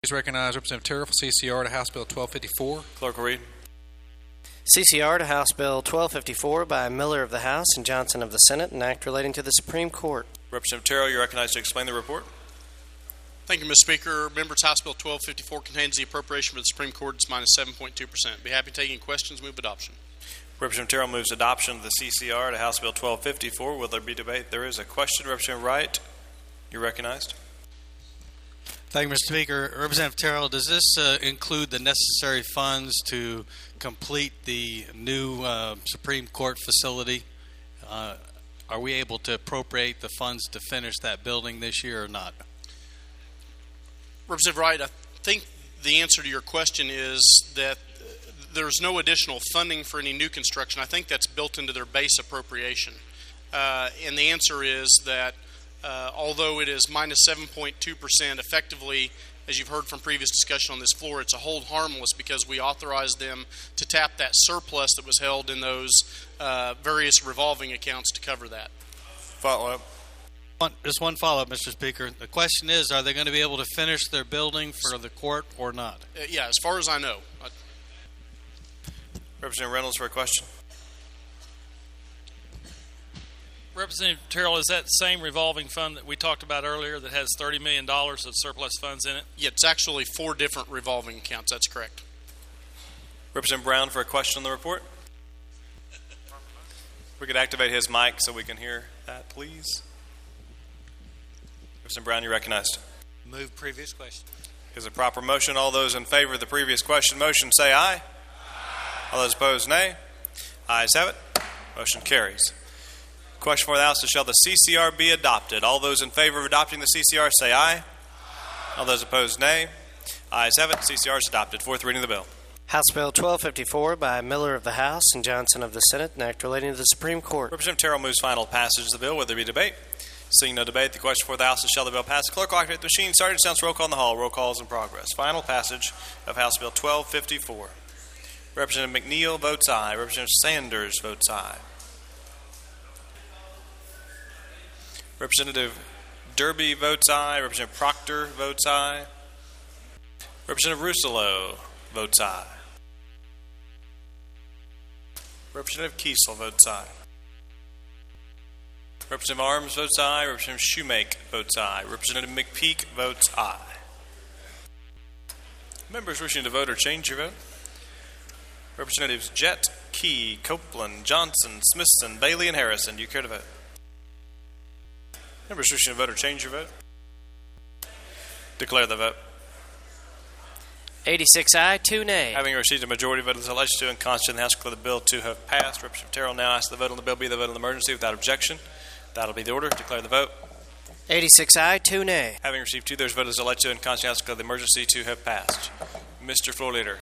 Please recognize Representative Terrell for CCR to House Bill 1254. Clerk will read. CCR to House Bill 1254 by Miller of the House and Johnson of the Senate, an act relating to the Supreme Court. Representative Terrell, you're recognized to explain the report. Thank you, Mr. Speaker. Members, House Bill 1254 contains the appropriation for the Supreme Court. It's minus 7.2%. Be happy to take any questions. Move adoption. Representative Terrell moves adoption of the CCR to House Bill 1254. Will there be debate? There is a question. Representative Wright, you're recognized. Thank you, Mr. Speaker. Representative Terrell, does this include the necessary funds to complete the new Supreme Court facility? Are we able to appropriate the funds to finish that building this year or not? Representative Wright, I think the answer to your question is that there's no additional funding for any new construction. I think that's built into their base appropriation. And the answer is that although it is minus 7.2%, effectively, as you've heard from previous discussion on this floor, it's a hold harmless because we authorized them to tap that surplus that was held in those various revolving accounts to cover that. Follow-up. Just one follow-up, Mr. Speaker. The question is, are they going to be able to finish their building for the court or not? Yeah, as far as I know. Representative Reynolds for a question. Representative Terrell, is that same revolving fund that we talked about earlier that has $30 million of surplus funds in it? Yeah, it's actually 4 different revolving accounts. That's correct. Representative Brown for a question on the report. We could activate his mic so we can hear that, please. Representative Brown, you're recognized. Move previous question. Is a proper motion. All those in favor of the previous question motion say aye. Aye. All those opposed, nay. Ayes have it. Motion carries. Question for the House is, shall the CCR be adopted? All those in favor of adopting the CCR say aye. All those opposed, nay. Ayes have it. CCR is adopted. Fourth reading of the bill. House Bill 1254 by Miller of the House and Johnson of the Senate, an act relating to the Supreme Court. Representative Terrell moves final passage of the bill. Will there be debate? Seeing no debate, the question for the House is, shall the bill pass? The clerk will activate the machine. Sergeant sounds roll call in the hall. Roll call is in progress. Final passage of House Bill 1254. Representative McNeil votes aye. Representative Sanders votes aye. Representative Derby votes aye. Representative Proctor votes aye. Representative Russillo votes aye. Representative Kiesel votes aye. Representative Arms votes aye. Representative Shoemake votes aye. Representative McPeak votes aye. Members wishing to vote or change your vote? Representatives Jett, Key, Copeland, Johnson, Smithson, Bailey, and Harrison, do you care to vote? Members wishing to vote or change your vote? Declare the vote. 86 aye, 2 nay. Having received a majority vote of the legislature and constituted in the House, declare the bill to have passed. Representative Terrell now asks the vote on the bill be the vote on the emergency without objection. That'll be the order. Declare the vote. 86 aye, 2 nay. Having received 2 thirds vote of the legislature and constituted in the House, declare the emergency to have passed. Mr. Floor Leader.